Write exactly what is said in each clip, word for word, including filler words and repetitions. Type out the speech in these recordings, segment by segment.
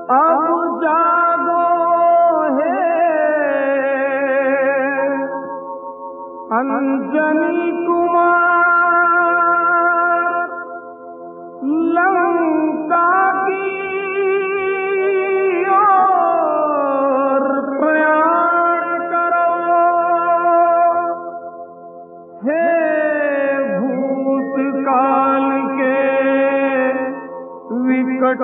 अब जागो हे अंजनी कुमार, लंका की ओर प्रयाण करो। हे भूतकाल के विकट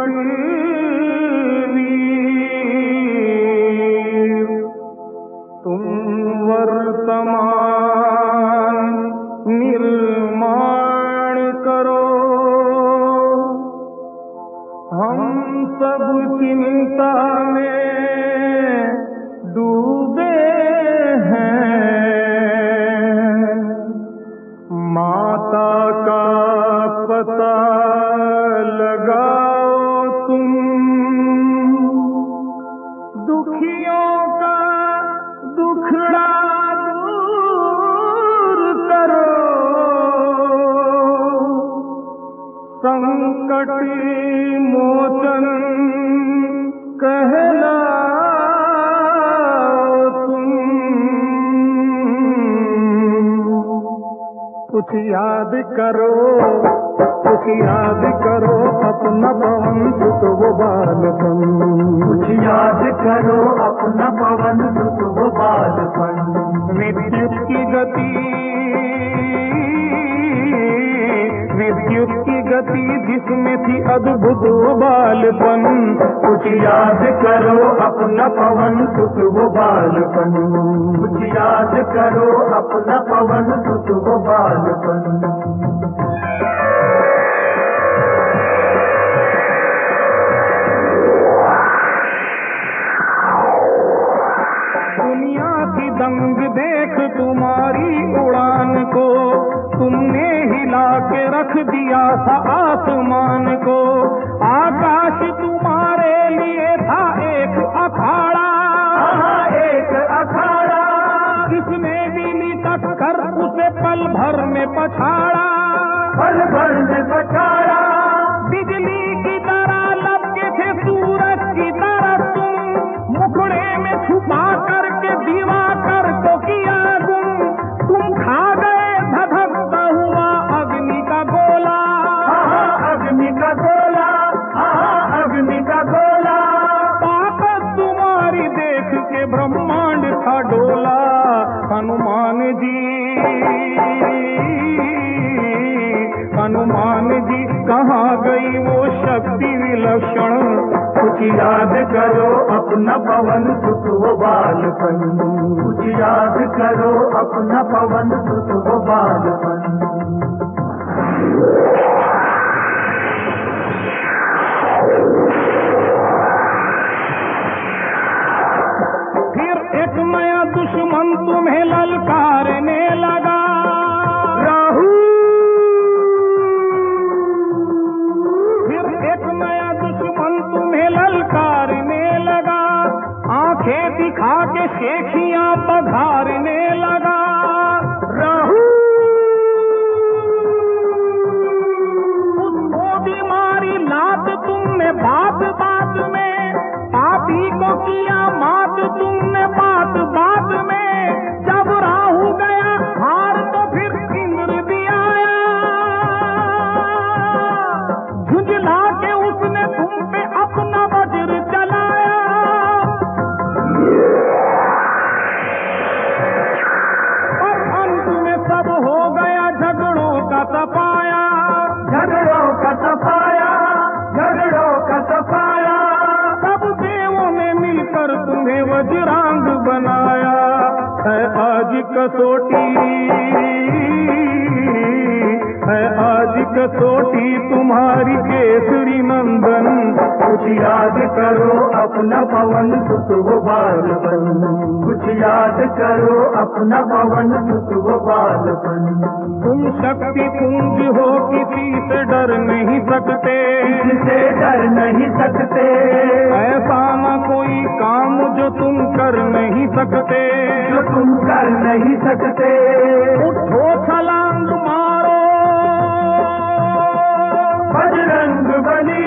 वीर, तुम वर्तमान निर्माण करो। हम सब चिंता में डूबे हैं, माता का पता लगाओ तुम, दुखियों का दुखड़ा दूर करो, संकट मोचन कहलाओ तुम। कुछ याद करो, कुछ याद करो अपना पवन सुत वो बालपन, कुछ याद करो अपना पवन सुत वो बालपन। विद्युत की गति, विद्युत की गति जिसमें थी अद्भुत वो बालपन। कुछ याद करो अपना पवन सुत वो बालपन, कुछ याद करो अपना पवन सुत वो बालपन। दुनिया की दंग देख तुम्हारी उड़ान को, तुमने हिला के रख दिया था आसमान को। आकाश तुम्हारे लिए था एक अखाड़ा, एक अखाड़ा, किसने भी लिटक कर उसे पल भर में पछाड़ा, पल भर में पछाड़ा। बिजली की तरह लपके थे सूरज की तरह तुम, मुखड़े में छुपा करके दीवा कर तो किया गुम। तुम खा गए धधकता हुआ अग्नि का गोला, अग्नि का गोला, अग्नि का गोला। ताकत तुम्हारी देख के ब्रह्मांड था डोला। हनुमान जी, हनुमान जी कहाँ गई वो शक्ति विलक्षण। कुछ याद करो अपना पवन सुत वो बालपन, कुछ याद करो अपना पवन सुत वो बालपन। फिर एक नया दुश्मन तुम्हें ललकारने लगा, राहु। फिर एक नया दुश्मन तुम्हें ललकारने लगा, आंखें दिखा के शेखियां पधारने लगा, राहु। उसको बीमारी लात तुमने बात बात में, पापी को किया मात तुमने बात बात में। जब राहु गया हार तो फिर इंद्र भी आया, झुंझला के उसने तुम पे अपना वज्र चलाया। और अंत में सब हो गया झगड़ों का सफाया, झगड़ों का सफाया, झगड़ों का सफाया। सब देवों ने मिलकर तुम्हें वज्रांग बनाया। है आज कसौटी, है आज कसौटी तुम्हारी केसरी नंदन। कुछ याद करो अपना पवन सुत वो बालपन, कुछ याद करो अपना पवन सुत वो बालपन। तुम शक्ति पुंज हो किसी से डर नहीं सकते, किससे डर नहीं सकते। ऐसा न कोई काम जो तुम कर नहीं सकते, जो तुम कर नहीं सकते। उठो छलांग मारो बजरंग बली,